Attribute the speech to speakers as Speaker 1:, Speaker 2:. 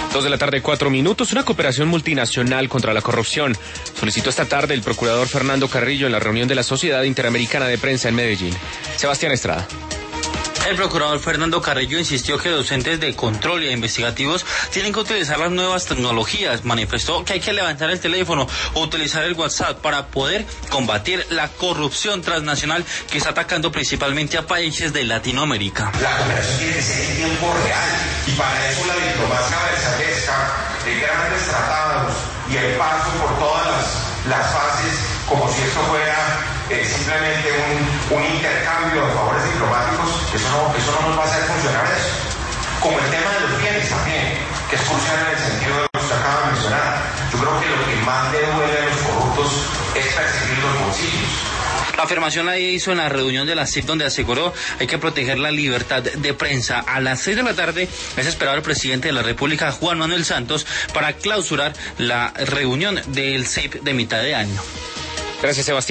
Speaker 1: 2:04 p.m. Una cooperación multinacional contra la corrupción solicitó esta tarde el procurador Fernando Carrillo en la reunión de la Sociedad Interamericana de Prensa en Medellín. Sebastián Estrada.
Speaker 2: El procurador Fernando Carrillo insistió que docentes de control e investigativos tienen que utilizar las nuevas tecnologías. Manifestó que hay que levantar el teléfono o utilizar el WhatsApp para poder combatir la corrupción transnacional que está atacando principalmente a países de Latinoamérica.
Speaker 3: La cooperación tiene que ser en tiempo real y para eso la diplomacia versallesca, grandes tratados y el paso por todas las fases como si esto fuera simplemente un intercambio de favores diplomáticos, eso no nos va a hacer funcionar eso. Como el tema de los bienes también, que es crucial en el sentido de lo que usted acaba de mencionar. Yo creo que lo que más le duele a los corruptos es perseguir los bolsillos.
Speaker 2: La afirmación la hizo en la reunión de la CIP, donde aseguró hay que proteger la libertad de prensa. A las 6 de la tarde es esperado el presidente de la República, Juan Manuel Santos, para clausurar la reunión del CIP de mitad de año.
Speaker 1: Gracias, Sebastián.